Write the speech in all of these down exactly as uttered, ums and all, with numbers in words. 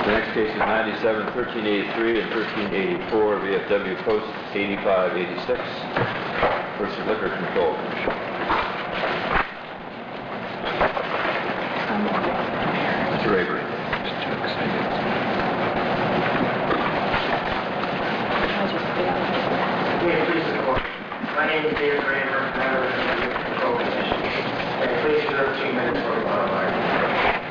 The next case is ninety-seven thirteen eighty-three and thirteen eighty-four, V F W Post eighty-five eighty-six versus Liquor Control Commission. Mister Avery. My name is David Raver, and I represent the Liquor Control Commission. And please reserve two minutes for a bottle argument.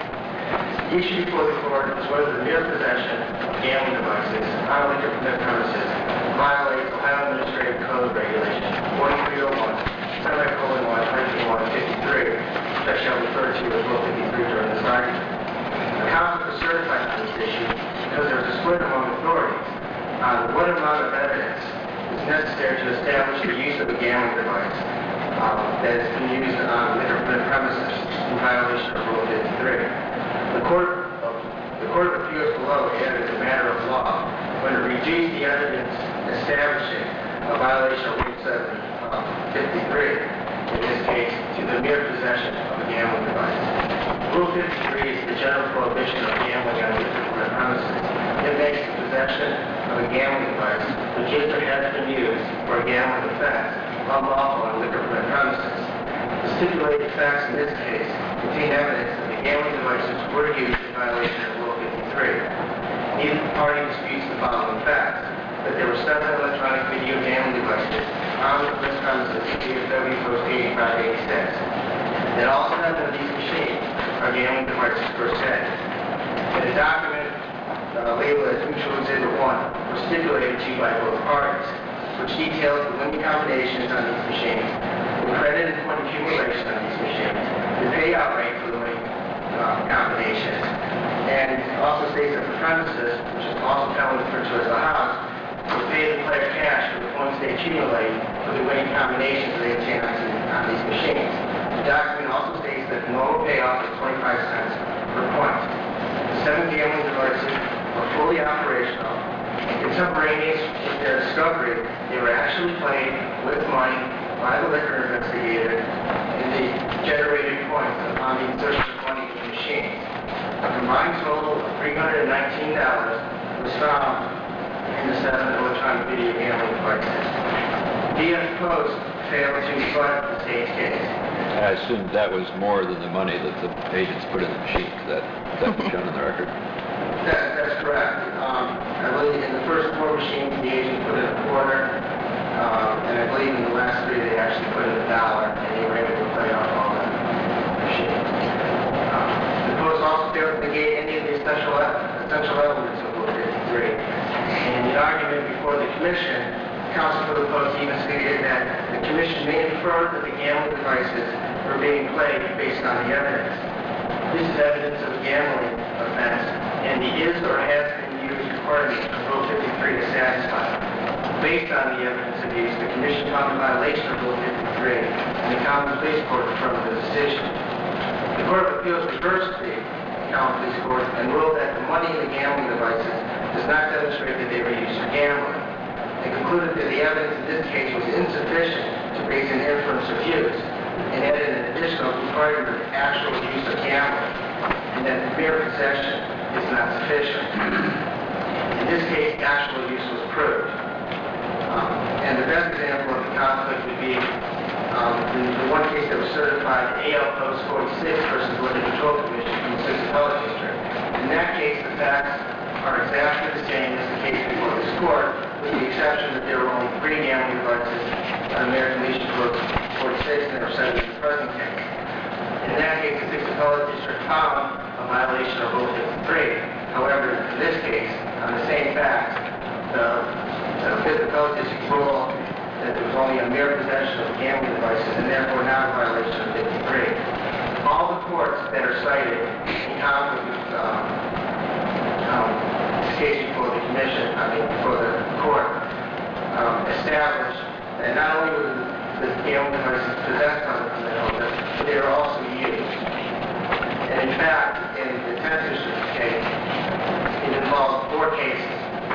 The issue before the court is whether the mere possession of gambling devices on a liquor permit premises violates Ohio Administrative Code Regulation forty-three oh one, semicolon one, nineteen one fifty-three, which I shall refer to as Rule fifty-three during this argument. The counsel is certified on this issue because there is a split among authorities on what amount of evidence is necessary to establish the use of a gambling device um, that has been used on liquor permit premises in violation of Rule fifty-three. The Court of, the Court of Appeals below added as a matter of law when it reduced the evidence establishing a violation of Rule fifty-three, in this case, to the mere possession of a gambling device. Rule fifty-three is the general prohibition of gambling on liquor permit premises. It makes the possession of a gambling device which is or has been used for a gambling offense unlawful on liquor permit premises. The stipulated facts in this case contain evidence that the gambling devices were used in violation of Rule fifty-three. Neither party disputes the following facts: that there were seven electronic video gambling devices on the premises of V F W Post eighty-five eighty-six. That all seven of these machines are gambling devices per se. In a document uh, labeled as Mutual Exhibit one was stipulated to by both parties, which details the winning combinations on these machines, the credit and point accumulation on these machines, the payout rate for the winning uh, combinations, and also states that the premises, which is also commonly referred to as the house, will pay the player cash for the points they accumulate for the winning combinations they obtain on, on these machines. The document also states that the normal payoff is twenty-five cents per point. The seven gambling devices are fully operational, and contemporaneous with their discovery, they were actually played with money by the liquor investigator in the generated points upon the insertion of money in the machines. A combined total of three hundred nineteen dollars was found in the seven electronic video gambling devices. V F Post failed to rebut the state's case. I assume that was more than the money that the agents put in the machine. That that was shown in the record. That, that's correct. Um, I believe in the first four machines, the agent put in a quarter, um, and I believe in the last three, they actually put in a dollar, and they were able to play off all the machines. Um, the Post also failed to negate any of the essential, essential elements of Rule fifty-three. In the argument before the Commission, counsel for the Post even stated that the Commission may infer that the gambling devices were being played based on the evidence. This is evidence of a gambling offense, and the is or has been used requirement of Rule fifty-three to satisfy. Based on the evidence of use, the Commission found a violation of Rule fifty-three, and the Common Pleas Court affirmed the decision. The Court of Appeals reversed the Common Pleas Court and ruled that the money in the gambling devices does not demonstrate that they were used for gambling. They concluded that the evidence in this case was insufficient to raise an inference of use, and added an additional requirement of actual use of gambling, and that the mere possession is not sufficient. In this case, actual use was proved. Um, and the best example of the conflict would be um, the, the one case that was certified, A L Post forty-six versus Liquor Control Commission from the sixth Appellate District. In that case, the facts are exactly the same as the case before this court, with the exception that there were only three gambling devices on American Legion Code forty-six, and they were cited in the present case. In that case, the sixth Appellate District found a violation of Rule fifty-three. However, in this case, on the same facts, the, the fifth Appellate District ruled that there was only a mere possession of gambling devices, and therefore not a violation of fifty-three. All the courts that are cited in conflict with um, um, this case before the Commission, I mean, before the court, um, established that not only were the gambling devices possessed on the permit holder, but they were also used. And in fact, in the tenth District case, it involved four cases.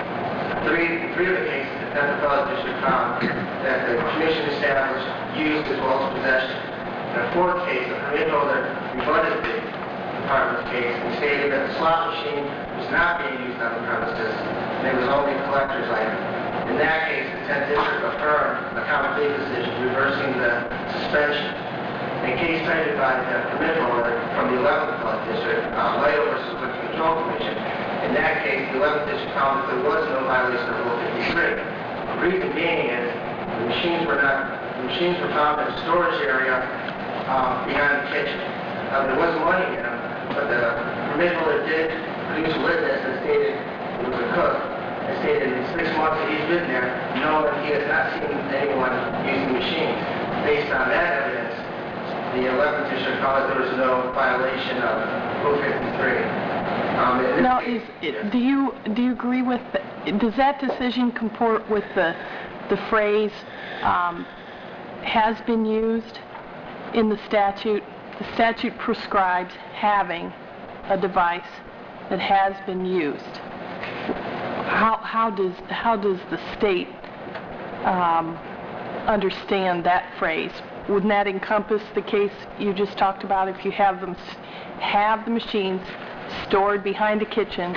Three, three of the cases, the tenth Appellate District found that the Commission established used as well as possession. In a fourth case, the permit holder rebutted the department's case and stated that the slot machine was not being used on the premises, and it was only a collector's item. In that case, the tenth District affirmed a common plea decision reversing the suspension. In a case cited by the permit holder from the eleventh Appellate District, uh, Lytle versus Liquor Control Commission, in that case, the eleventh District found that there was no violation of Rule fifty-three. The reason being is the machines were not, the machines were found in a storage area uh, behind the kitchen. Uh, there was money in them, but the permit holder did produce a witness that stated it was a cook. It stated in six months that he's been there, no, he has not seen anyone using machines. Based on that evidence, the eleventh District found that there was no violation of Rule fifty-three. Um, Now, is, it, do you do you agree with, the, does that decision comport with the, the phrase, um, has been used in the statute? The statute prescribes having a device that has been used. How, how does, how does the state um, understand that phrase? Wouldn't that encompass the case you just talked about? If you have them, have the machines stored behind the kitchen,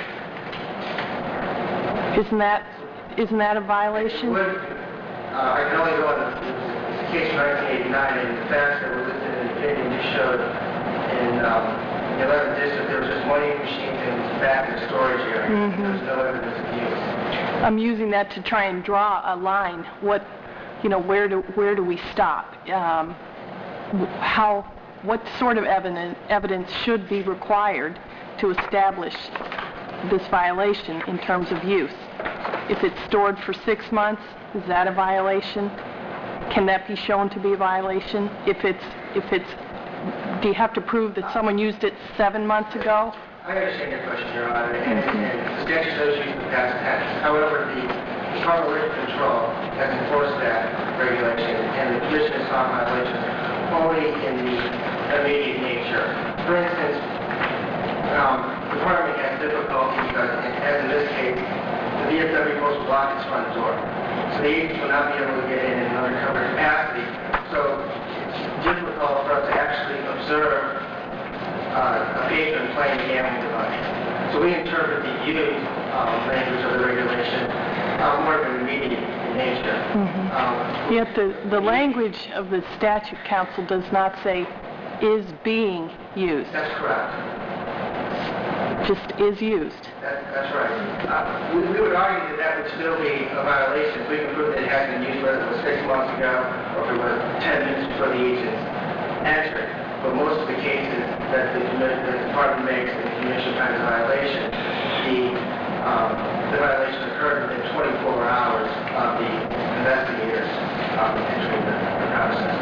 isn't that, isn't that a violation? Would, uh, I can only go on the, the case from nineteen eighty-nine, and the facts that were listed in the opinion just showed in um, the eleventh District there was just money machines in the back of the storage area. Mm-hmm. There was no evidence of use. I'm using that to try and draw a line. What, you know, where do where do we stop? Um, how, what sort of evidence evidence should be required to establish this violation in terms of use? If it's stored for six months, is that a violation? Can that be shown to be a violation? If it's, if it's, do you have to prove that someone used it seven months ago? I understand your question, Your Honor, and, and the statute does use the past tense. However, the Department of Liquor Control has enforced that regulation, and the Commission has found violations only in the immediate nature. For instance, um, the Department has difficulty because, as in this case, the V F W post will block its front door. So the agents will not be able to get in in an undercover capacity. So it's difficult for us to actually observe uh, a patron playing a gambling device. So we interpret the use um, language of the regulation uh, more of an immediate in nature. Mm-hmm. um, Yet the, the language of the statute, counsel, does not say is being used. That's correct. Just is used. That, that's right. Uh, we, we would argue that that would still be a violation if we can prove that it had been used, whether it was six months ago or if it was ten minutes before the agents entered. But most of the cases that the, that the department makes and the commission finds a violation, the, um, the violation occurred within twenty-four hours of the investigators um, entering the, the process.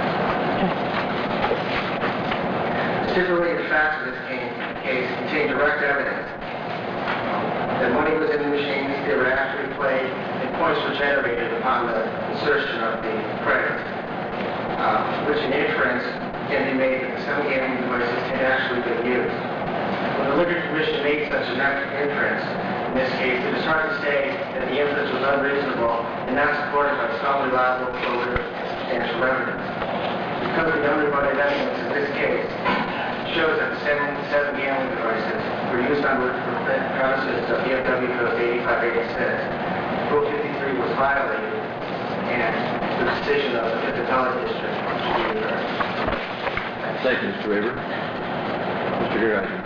Stipulated facts of this case, case contain direct evidence that money was in the machines, they were actually played, and points were generated upon the insertion of the credit, uh, which in inference can be made that the seven gambling devices had actually been used. When the Liquor Commission made such an inference, in this case, it is hard to say that the inference was unreasonable and not supported by some reliable, clear, and substantial evidence. Because the unrebutted evidence in this case shows that the seven, seven gambling devices were used on the premises of V F W Code eighty-five eighty-six. Rule fifty-three was violated, and the decision of the Fifth Appellate District should be reversed. Thank you, Mister Raver. Mister Geerheiser.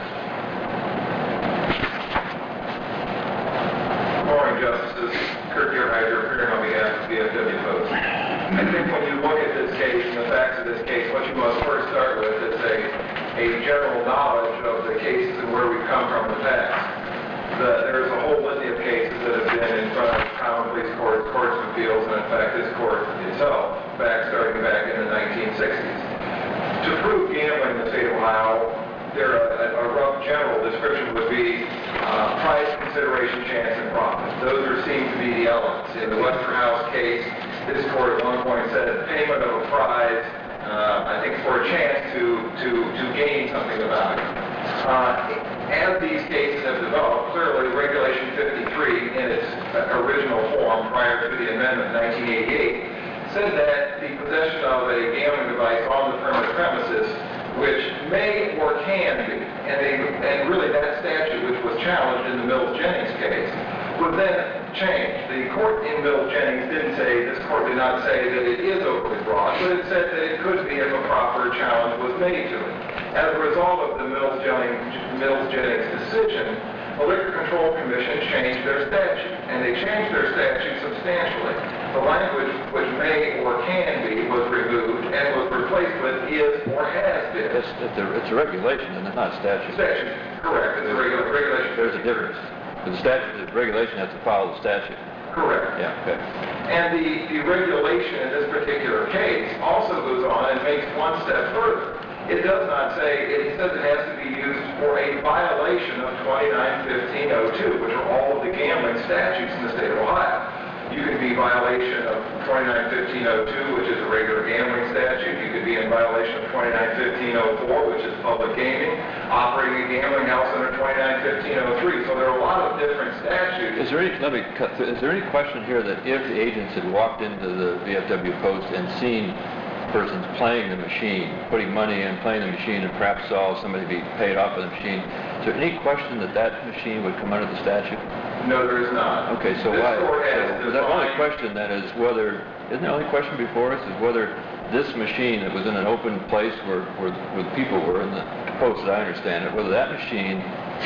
Good morning, Justices. Kurt Geerheiser, appearing on behalf of V F W Post. I think when you look at this case and the facts of this case, what you must first start with is a, a general knowledge of the cases and where we've come from in the past. The, there's a whole litany of cases that have been in front of common police courts, courts of appeals, and in fact this court itself, back starting back in the nineteen sixties. To prove gambling in the state of Ohio, there a, a rough general description would be uh, price, consideration, chance, and profit. Those are seem to be the elements. In the Westerhouse case, this court at one point said payment of a prize, uh, I think for a chance to, to, to gain something about it. Uh, as these cases have developed, clearly Regulation fifty-three in its original form prior to the amendment in nineteen eighty-eight said that the possession of a gambling device on the permanent premises, which may or can be, and they, and really that statute, which was challenged in the Mills-Jennings case, would then change. The court in Mills-Jennings didn't say, this court did not say that it is overly broad, but it said that it could be if a proper challenge was made to it. As a result of the Mills-Jennings, Mills-Jennings decision, the Liquor Control Commission changed their statute, and they changed their statute substantially. The language which may or can be was removed and was replaced with is or has been. It's, it's, a, it's a regulation and it's not a statute. Statute, correct. It's a regula- regulation. There's a difference. The statute, the regulation has to follow the statute. Correct. Yeah, okay. And the, the regulation in this particular case also goes on and makes one step further. It does not say, it says it has to be used for a violation of twenty-nine fifteen oh two, which are all of the gambling statutes in the state of Ohio. You could be in violation of twenty-nine fifteen oh two, which is a regular gambling statute. You could be in violation of twenty-nine fifteen oh four, which is public gaming, operating a gambling house under twenty-nine fifteen oh three. So there are a lot of different statutes. Is there any, let me cut through, is there any question here that if the agents had walked into the V F W post and seen persons playing the machine, putting money in, playing the machine, and perhaps saw somebody be paid off of the machine, is there any question that that machine would come under the statute? No, there is not. Okay, so This why? court has So the only defined- question then is whether, isn't the only question before us is whether this machine that was in an open place where, where, where the people were in the post, as I understand it, whether that machine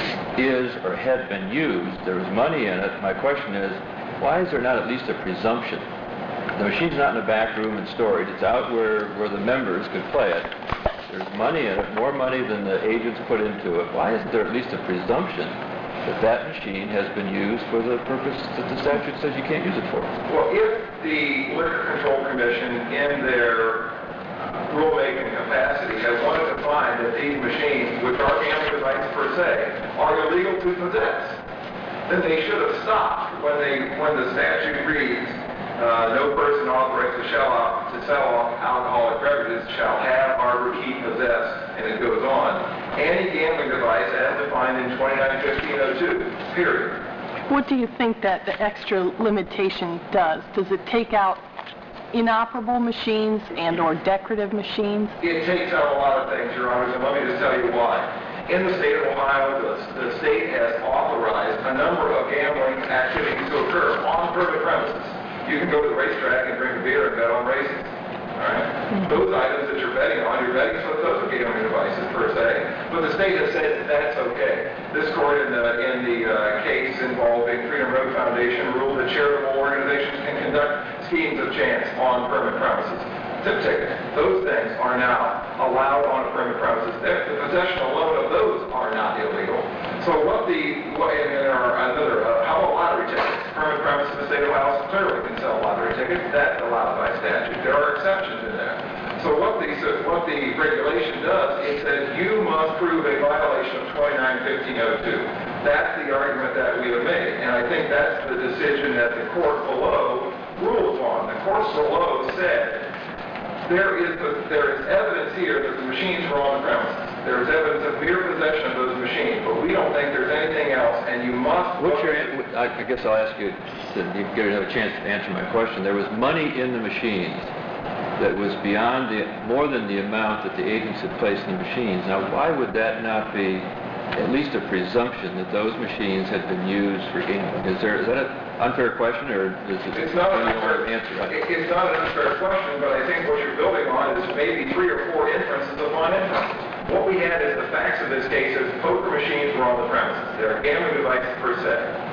is or had been used, there was money in it. My question is, why is there not at least a presumption? The machine's not in a back room and storage. It's out where, where the members could play it. There's money in it, more money than the agents put into it. Why isn't there at least a presumption that that machine has been used for the purpose that the statute says you can't use it for? Well, if the Liquor Control Commission, in their rulemaking capacity, has wanted to find that these machines, which are gambling devices per se, are illegal to possess, then they should have stopped when they when the statute reads, uh, no person authorized to sell off to sell off alcoholic beverages shall have, harbor, keep, possess, and it goes on. Any gambling device as defined in twenty-nine fifteen oh two, period. What do you think that the extra limitation does? Does it take out inoperable machines and or decorative machines? It takes out a lot of things, Your Honors, and let me just tell you why. In the state of Ohio, the, the state has authorized a number of gambling activities to occur on permit premises. You can go to the racetrack and drink a beer and bet on races. All right? Mm-hmm. Those items that you're betting on, you're betting so those are gambling devices per se. But the state has said that that's okay. This court in the, in the uh, case involving Freedom Road Foundation ruled that charitable organizations can conduct schemes of chance on permit premises. Tip tickets, those things are now allowed on a permit premises. The possession alone of those are not illegal. So what the, what, and there are another, uh, how about lottery tickets? Permit premises in the state of Ohio clearly can sell lottery tickets. That's allowed by statute. There are exceptions in there. So what the, so what the regulation does is that you must prove a violation of twenty-nine fifteen oh two. That's the argument that we have made. And I think that's the decision that the court below ruled upon. The court below said, There is, there is evidence here that the machines were on the premises. There is evidence of mere possession of those machines, but we don't think there's anything else, and you must... What's your, I I guess I'll ask you to get another chance to answer my question. There was money in the machines that was beyond the, more than the amount that the agents had placed in the machines. Now, why would that not be at least a presumption that those machines had been used for gambling? Is there, is that an unfair question, or is it... It's not an any more unfair answer? it- It's not an unfair question, but I think what you're building on is maybe three or four inferences upon inferences. What we had is the facts of this case is poker machines were on the premises. They're gambling devices per se.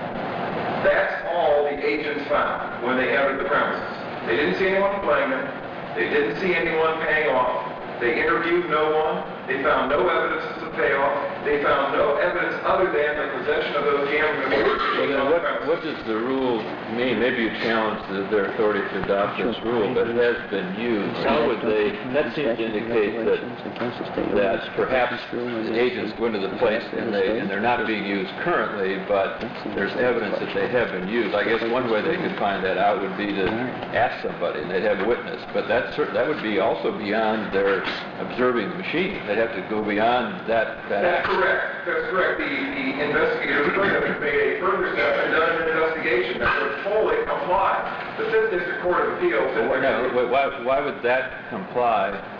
That's all the agents found when they entered the premises. They didn't see anyone playing them. They didn't see anyone paying off. They interviewed no one. They found no evidence of payoff. They found no evidence other than the possession of those gambling devices. Well, then what, what does the rule mean? Maybe you challenge the, their authority to adopt this rule, but it has been used. How would they, that seems to indicate that, that perhaps the agents go into the place and, they, and they're not being used currently, but there's evidence that they have been used. I guess one way they could find that out would be to ask somebody, and they'd have a witness. But that's, that would be also beyond their observing the machine. They'd have to go beyond that. that That's correct. That's correct. The, the investigators could have made a further step and done an investigation that would fully comply. The Fifth District Court of Appeals... Well, no, why, why would that comply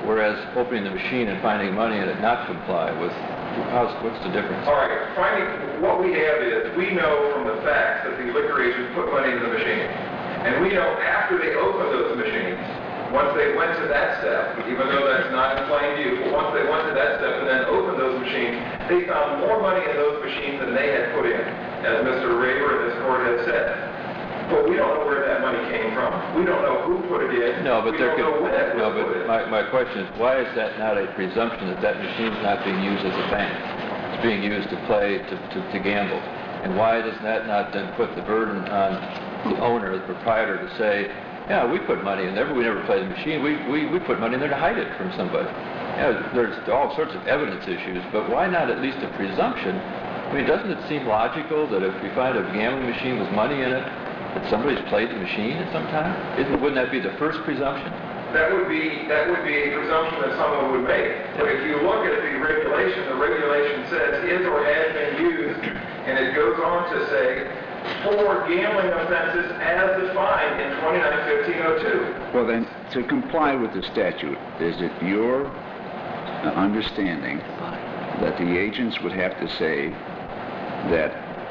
whereas opening the machine and finding money in it not comply with, how's, what's the difference? All right, finding, what we have is, we know from the facts that the liquor agents put money in the machine. And we know after they opened those machines, once they went to that step, even though that's not in plain view, but once they went to that step and then opened those machines, they found more money in those machines than they had put in, as Mister Raver and this court has said. But we don't know where that money came from. We don't know who put it in. No, but we there don't could, know when it no, was put but in. my, my question is, why is that not a presumption that that machine's not being used as a bank? It's being used to play, to, to, to gamble. And why does that not then put the burden on the owner, the proprietor, to say, yeah, we put money in there, but we never played the machine. We, we, we put money in there to hide it from somebody. Yeah, there's all sorts of evidence issues, but why not at least a presumption? I mean, doesn't it seem logical that if we find a gambling machine with money in it, that somebody's played the machine at some time? Isn't, wouldn't that be the first presumption? That would be that would be a presumption that someone would make. But if you look at the regulation, the regulation says is or has been used, and it goes on to say for gambling offenses as defined in twenty-nine fifteen oh two. Well then, to comply with the statute, is it your uh, understanding that the agents would have to say that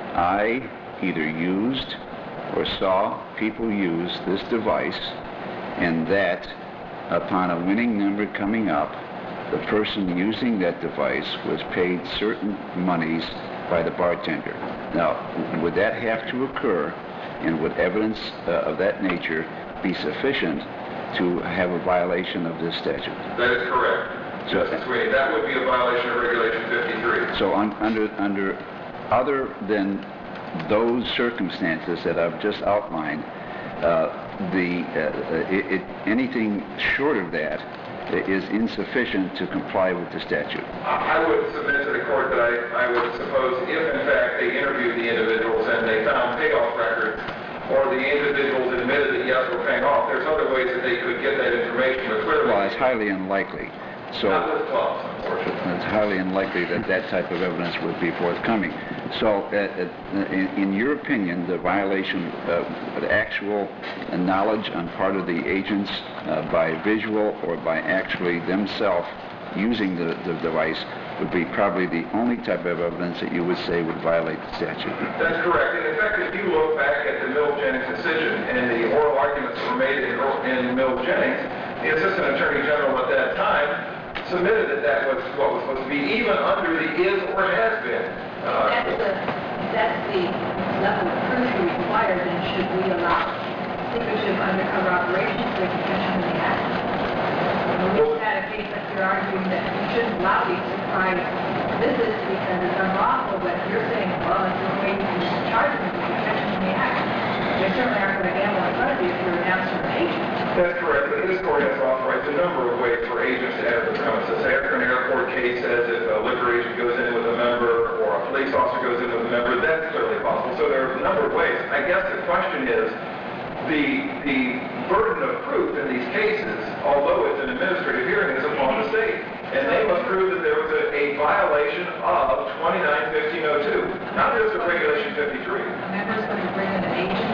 I either used or saw people use this device, and that upon a winning number coming up, the person using that device was paid certain monies by the bartender? Now, would that have to occur, and would evidence uh, of that nature be sufficient to have a violation of this statute? That is correct, So- Justice Sweeney. That would be a violation of Regulation fifty-three. So un, under, under other than those circumstances that I've just outlined, uh, the, uh, it, it, anything short of that is insufficient to comply with the statute. I I would submit to the court that I, I would suppose if in fact they interviewed the individuals and they found payoff records, or the individuals admitted that yes, we're paying off, there's other ways that they could get that information, but clearly Well, it's highly unlikely. So not with clubs, unfortunately. it's highly unlikely that that type of evidence would be forthcoming. So, uh, uh, in, in your opinion, the violation of uh, actual knowledge on part of the agents uh, by visual or by actually themselves using the, the device would be probably the only type of evidence that you would say would violate the statute. That's correct. And in fact, if you look back at the Mills-Jennings decision and the oral arguments that were made in, in Mills-Jennings, the Assistant Attorney General at that time submitted that that was what was supposed to be, even under the is or has been. Uh, That's the, that's the level of proof we require, then should we allow secretive undercover operations for detention in the act? When we've had a case that you're arguing that we shouldn't allow these surprise visits because it's unlawful, but you're saying, well, it's a way to charge them with detention in the act. They certainly aren't going to gamble in front of you if you're an absent agent. That's correct, but this court has authorized a number of ways for agents to enter the premises. After an airport case says if a liquor agent goes in with a member or a police officer goes in with a member, that's clearly possible. So there are a number of ways. I guess the question is, the, the burden of proof in these cases, although it's an administrative hearing, is upon the state. And they must prove that there was a, a violation of twenty-nine fifteen oh two, not just of Regulation fifty-three. A member's going to bring in an agent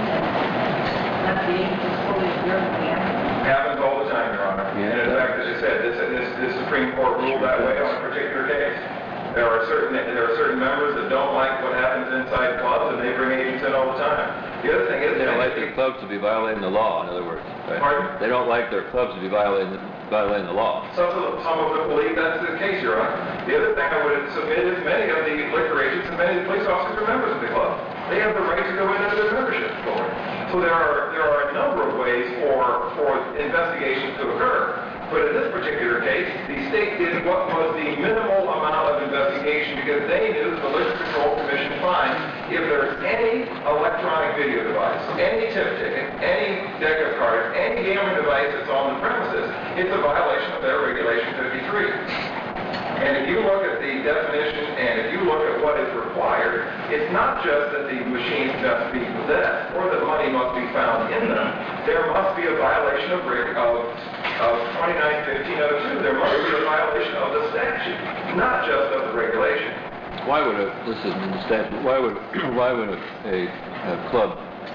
and let the agent just fully observe the gambling. Happens all the time, Your Honor. Yeah. And in fact, as I said, this, this, this Supreme Court ruled that way on a particular case. There are certain there are certain members that don't like what happens inside clubs, and they bring agents in all the time. The other thing is They don't like their clubs to be violating the law, in other words. Right? Pardon? They don't like their clubs to be violating the, violating the law. Some of, them, some of them believe that's the case, Your Honor. The other thing I would submit is many of the liquor agents and many of the police officers are members of the club. They have the right to go into their membership board. So there are there are a number of ways for for investigations to occur. But in this particular case, the state did what was the minimal amount of investigation because they knew the Liquor Control Commission finds if there's any electronic video device, any tip ticket, any deck of cards, any gambling device that's on the premises, it's a violation of their Regulation fifty-three. And if you look at the definition and if you look at what is required, it's not just that the machines must be possessed or that money must be found in them. There must be a violation of, of, of twenty-nine fifteen oh two. There must be a violation of the statute, not just of the regulation. Why would a, this isn't in the statute, why would, why would a, a, a club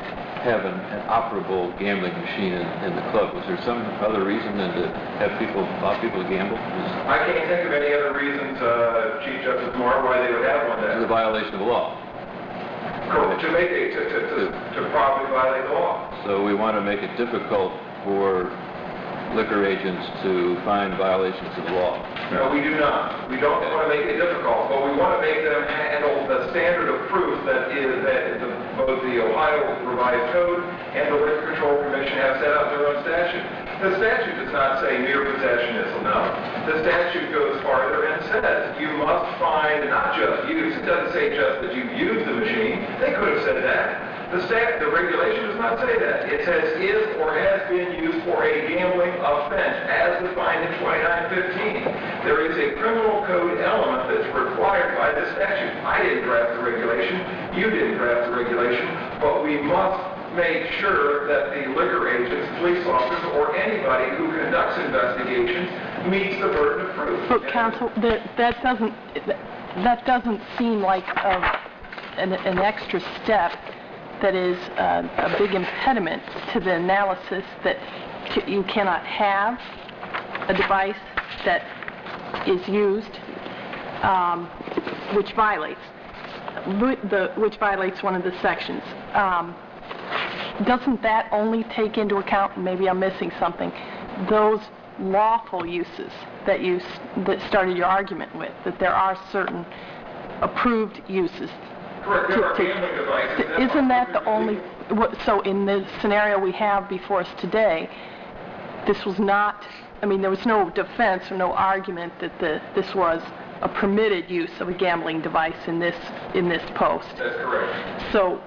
have an, an operable gambling machine in, in the club? Was there some other reason than to have people, allow people to gamble? Was I can't think of any other reasons, uh, Chief Justice Moore, why they would have one it then. a violation of the law? Correct. To make it, to, to, to, to probably violate the law. So we want to make it difficult for liquor agents to find violations of the law. No, we do not. We don't want to make it difficult, but we want to make them handle the standard of proof that is that the, both the Ohio Revised Code and the Liquor Control Commission have set out their own statute. The statute does not say mere possession is enough. The statute goes farther and says you must find not just use. It doesn't say just that you've used the machine. They could have said that. The stat, the regulation does not say that. It says is or has been used for a gambling offense, as defined in twenty-nine fifteen. There is a criminal code element that's required by the statute. I didn't draft the regulation. You didn't draft the regulation. But we must make sure that the liquor agents, police officers, or anybody who conducts investigations meets the burden of proof. But counsel, that, that doesn't, that doesn't seem like a, an, an extra step that is uh, a big impediment to the analysis that t- you cannot have a device that is used, um, which violates, the, which violates one of the sections. Um, doesn't that only take into account, maybe I'm missing something, those lawful uses that you s- that started your argument with, that there are certain approved uses? Correct. There are gambling devices. that Isn't are that the proven to only, what- so in the scenario we have before us today, this was not, I mean, there was no defense or no argument that the, this was a permitted use of a gambling device in this, in this post. be- That's correct. So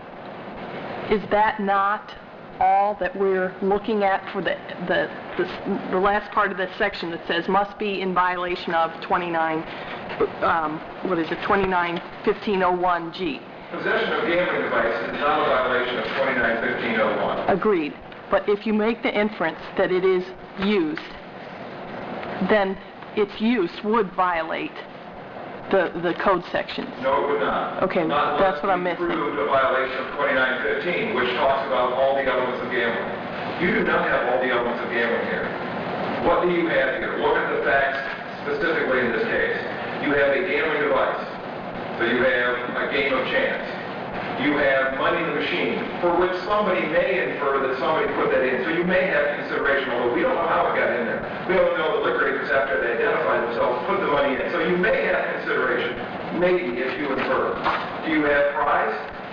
is that not all that we're looking at for the, the, the, the last part of this section that says must be in violation of twenty-nine, um, what is it, twenty-nine fifteen oh one G? Possession of gambling devices is not a violation of twenty-nine fifteen oh one. Agreed. But if you make the inference that it is used, then its use would violate the, the code sections. No, it would not. Okay, Not that's what I'm unless we missing. proved a violation of twenty-nine fifteen, which talks about all the elements of gambling. You do not have all the elements of gambling here. What do you have here? Look at the facts specifically in this case. You have a gambling device. So you have a game of chance. You have money in the machine, for which somebody may infer that somebody put that in. So you may have consideration, although we don't know how it got in there. We don't know the liquor agents, after they identify themselves, put the money in. So you may have consideration, maybe, if you infer. Do you have prize?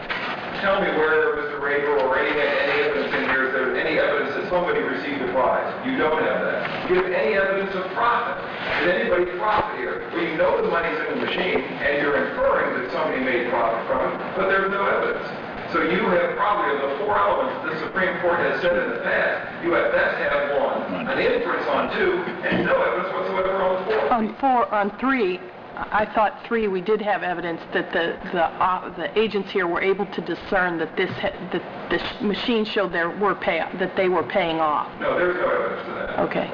Tell me where, Mister Raver, or any, any evidence in here, is there any evidence that somebody received a prize? You don't have that. Do you have any evidence of profit? Did anybody profit here? Well, you know the money's in the machine, and you're inferring that somebody made profit from it, but there's no evidence. So you have probably, of the four elements the Supreme Court has said in the past, you at best have one, an inference on two, and no evidence whatsoever on four. On four, on three, I thought three, we did have evidence that the, the, uh, the agents here were able to discern that this, ha- that the sh- machine showed there were pay, that they were paying off. No, there's no evidence to that. Okay.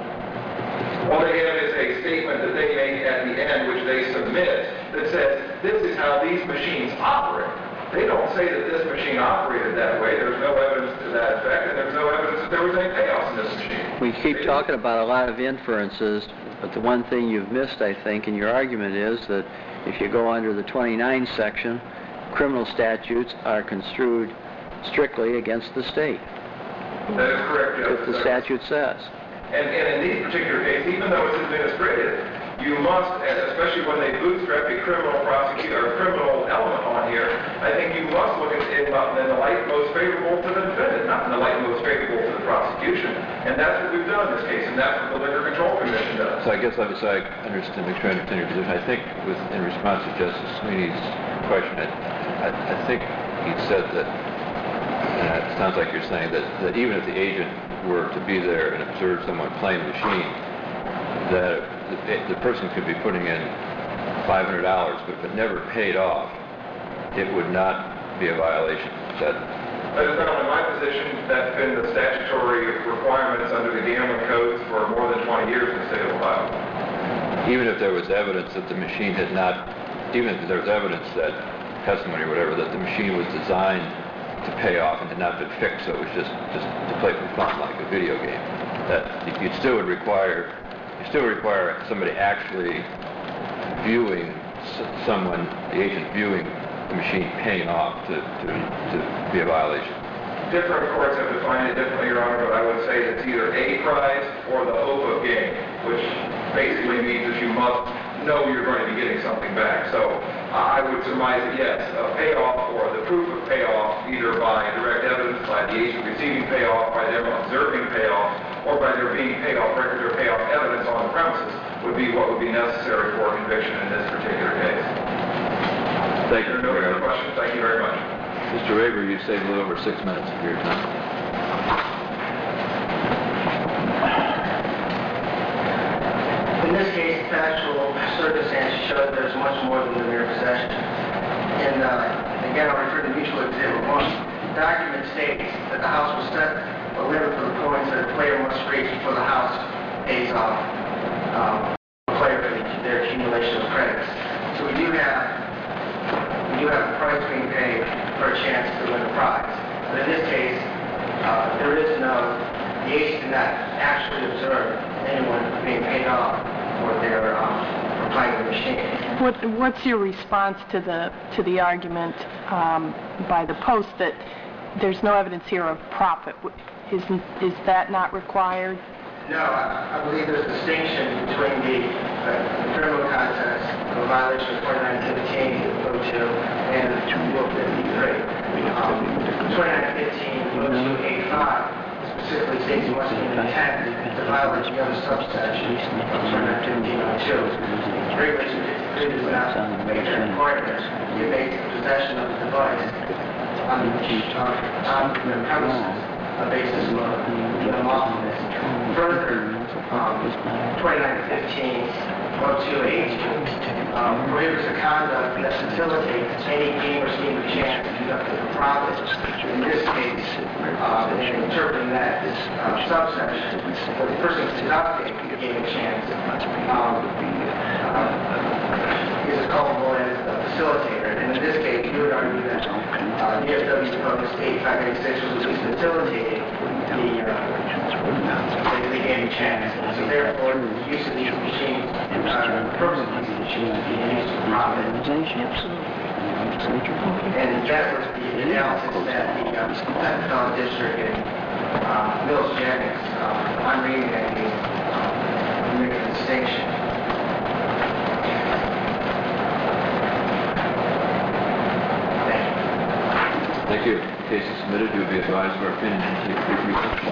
All they have is a statement that they make at the end, which they submit, that says, this is how these machines operate. They don't say that this machine operated that way. There's no evidence to that effect, and there's no evidence that there was any payoffs in this machine. We keep talking about a lot of inferences, but the one thing you've missed, I think, in your argument is that if you go under the twenty-nine section, criminal statutes are construed strictly against the state, That is correct, if Justice. the statute says. And, and in these particular cases, even though it's administrative, you must, and especially when they bootstrap a criminal prosecutor or criminal element on here, I think you must look at it in the light most favorable to the defendant, not in the light most favorable to the prosecution. And that's what we've done in this case, and that's what the Liquor Control Commission does. So I guess I was, I understand, make sure I understand your position. I think with, in response to Justice Sweeney's question, I, I, I think he said that, and it sounds like you're saying that, that even if the agent were to be there and observe someone playing the machine, that the, the person could be putting in five hundred dollars, but if it never paid off, it would not be a violation. Is that That is not only my position, that's been the statutory requirements under the gambling codes for more than twenty years in the state of Ohio. even if there was evidence that the machine had not, even if there was evidence that testimony or whatever, that the machine was designed to pay off and had not been fixed, so it was just, just to play for fun, like a video game. That you still would require, you still require somebody actually viewing, s- someone, the agent viewing the machine paying off to, to, to be a violation. Different courts have defined it differently, Your Honor, but I would say it's either a prize or the hope of gain, which basically means that you must know you're going to be getting something back. So uh, I would surmise that yes, a payoff or the proof of payoff, either by direct evidence, by the agent receiving payoff, by them observing payoff, or by there being payoff records or payoff evidence on the premises, would be what would be necessary for conviction in this particular case. Thank you. If there are no further questions, thank you very much. Mister Raver, you saved a little over six minutes of your time. In this case, factual circumstances show that there's much more than the mere possession. And uh, again, I'll refer to Mutual Exhibit one. The document states that the house was set a limit for the points that a player must reach before the house pays off um, the player for the, their accumulation of credits. So we do have we do have a price being paid for a chance to win a prize. But in this case, uh, there is no, the agent did not actually observe anyone being paid off for their, um, for playing the machine. What, what's your response to the, to the argument um, by the Post that there's no evidence here of profit? Isn't, is that not required? No, I, I believe there's a distinction between the, uh, the criminal context of a violation of twenty-nine fifteen, O two, and Rule fifty-three. Um, twenty-nine fifteen, O two eighty-five specifically states you must be in intent to violate the other subsection of twenty-nine fifteen, O two. Regulation fifty-three does not make a requirement. You make possession of the device on the, on the premises a basis of unlawfulness. Further, um, twenty-nine fifteen, O two eighty-two um, prohibits the conduct that facilitates any game or scheme of chance conducted for profit. In this case, um, in interpreting that uh, subsection, for the person conducting the game of chance um, uh, is culpable as a facilitator. And in this case, you would argue that uh, D F W Code eighty-five eighty-six was at least facilitating the, uh, the, the game of chance. So therefore, the use of these machines, uh, the purpose of these machines is being used for profit. And that was the analysis that the uh, Metropolitan District in uh, Mills Jennings, uh, I'm reading that case, uh, make a distinction. Thank you. Case is submitted. You will be advised of our opinion and take a brief recess.